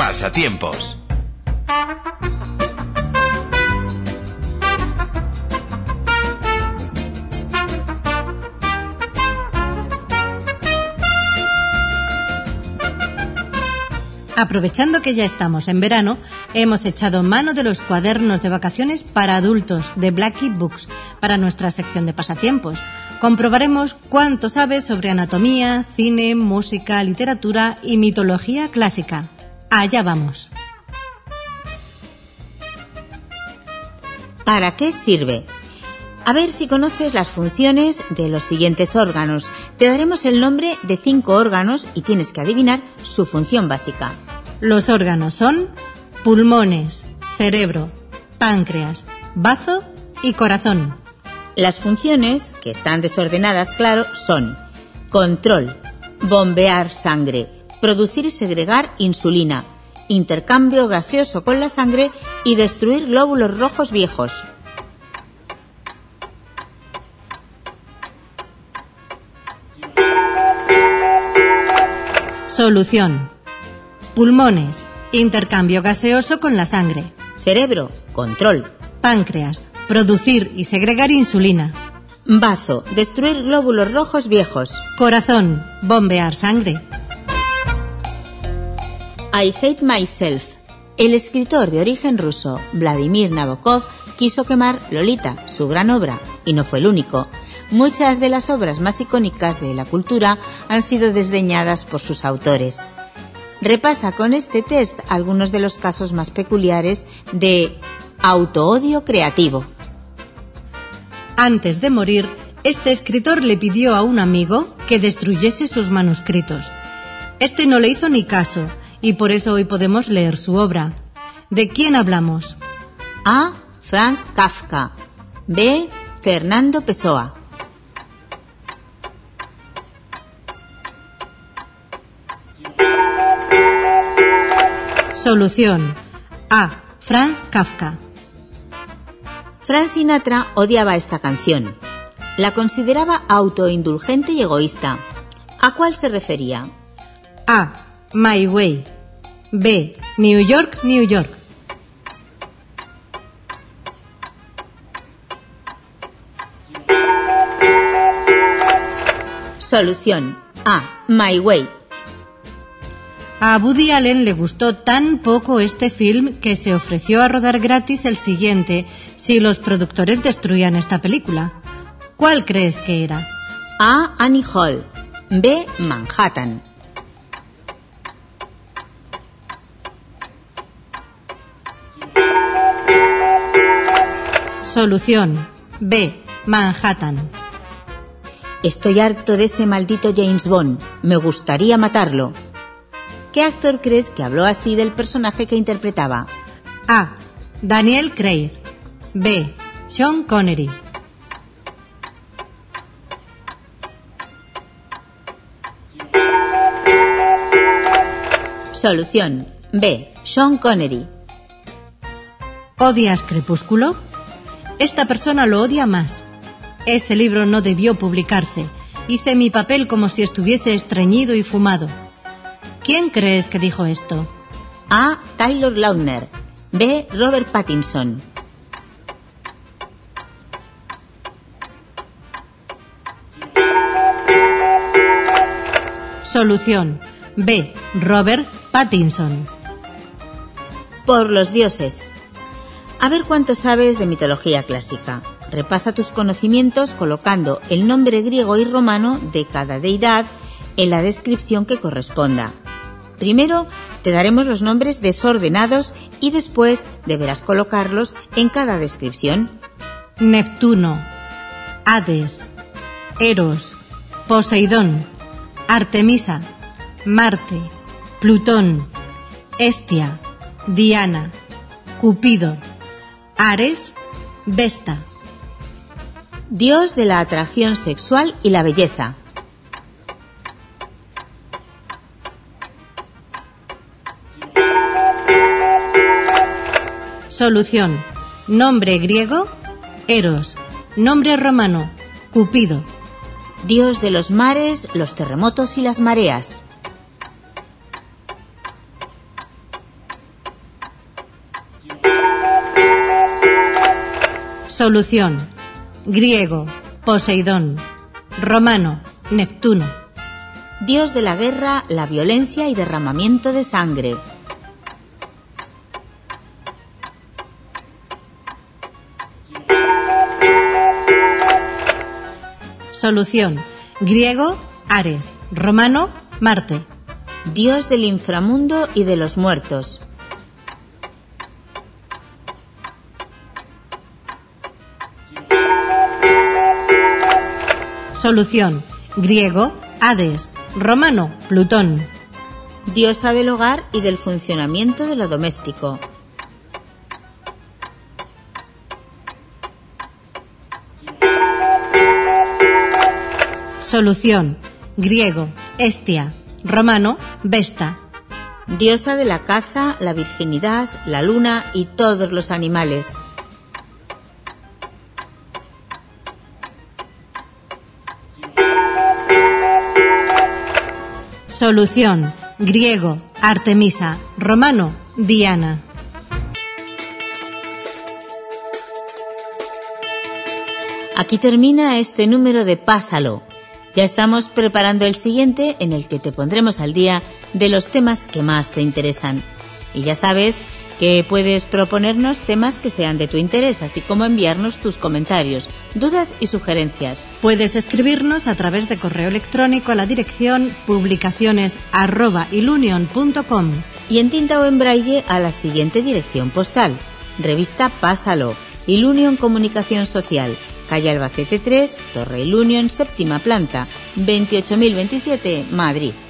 Pasatiempos. Aprovechando que ya estamos en verano, hemos echado mano de los cuadernos de vacaciones para adultos de Blackie Books para nuestra sección de pasatiempos. Comprobaremos cuánto sabes sobre anatomía, cine, música, literatura y mitología clásica. Allá vamos. ¿Para qué sirve? A ver si conoces las funciones de los siguientes órganos. Te daremos el nombre de 5 órganos y tienes que adivinar su función básica. Los órganos son pulmones, cerebro, páncreas, bazo y corazón. Las funciones, que están desordenadas, claro, son control, bombear sangre, producir y segregar insulina, intercambio gaseoso con la sangre y destruir glóbulos rojos viejos. Solución: pulmones, intercambio gaseoso con la sangre. Cerebro, control. Páncreas, producir y segregar insulina. Bazo, destruir glóbulos rojos viejos. Corazón, bombear sangre. I Hate Myself. El escritor de origen ruso, Vladimir Nabokov, quiso quemar Lolita, su gran obra, y no fue el único. Muchas de las obras más icónicas de la cultura han sido desdeñadas por sus autores. Repasa con este test algunos de los casos más peculiares de autoodio creativo. Antes de morir, este escritor le pidió a un amigo que destruyese sus manuscritos. Este no le hizo ni caso, y por eso hoy podemos leer su obra. ¿De quién hablamos? A. Franz Kafka. B. Fernando Pessoa. Solución: A. Franz Kafka. Frank Sinatra odiaba esta canción. La consideraba autoindulgente y egoísta. ¿A cuál se refería? A. My Way. B. New York, New York. Solución: A. My Way. A Woody Allen le gustó tan poco este film que se ofreció a rodar gratis el siguiente si los productores destruían esta película. ¿Cuál crees que era? A. Annie Hall. B. Manhattan. Solución: B. Manhattan. Estoy harto de ese maldito James Bond. Me gustaría matarlo. ¿Qué actor crees que habló así del personaje que interpretaba? A. Daniel Craig. B. Sean Connery. Solución: B. Sean Connery. ¿Odias Crepúsculo? Esta persona lo odia más. Ese libro no debió publicarse. Hice mi papel como si estuviese estreñido y fumado. ¿Quién crees que dijo esto? A. Taylor Lautner. B. Robert Pattinson. Solución: B. Robert Pattinson. Por los dioses. A ver cuánto sabes de mitología clásica. Repasa tus conocimientos colocando el nombre griego y romano de cada deidad en la descripción que corresponda. Primero te daremos los nombres desordenados y después deberás colocarlos en cada descripción. Neptuno, Hades, Eros, Poseidón, Artemisa, Marte, Plutón, Hestia, Diana, Cupido, Ares, Vesta. Dios de la atracción sexual y la belleza. Solución: nombre griego, Eros. Nombre romano, Cupido. Dios de los mares, los terremotos y las mareas. Solución. Griego, Poseidón. Romano, Neptuno. Dios de la guerra, la violencia y derramamiento de sangre. Solución. Griego, Ares. Romano, Marte. Dios del inframundo y de los muertos. Solución. Griego, Hades. Romano, Plutón. Diosa del hogar y del funcionamiento de lo doméstico. Solución. Griego, Hestia. Romano, Vesta. Diosa de la caza, la virginidad, la luna y todos los animales. Solución. Griego, Artemisa. Romano, Diana. Aquí termina este número de Pásalo. Ya estamos preparando el siguiente, en el que te pondremos al día de los temas que más te interesan. Y ya sabes que puedes proponernos temas que sean de tu interés, así como enviarnos tus comentarios, dudas y sugerencias. Puedes escribirnos a través de correo electrónico a la dirección publicaciones@ilunion.com y en tinta o en braille a la siguiente dirección postal: Revista Pásalo, Ilunion Comunicación Social, calle Albacete 3, Torre Ilunion, séptima planta, 28.027, Madrid.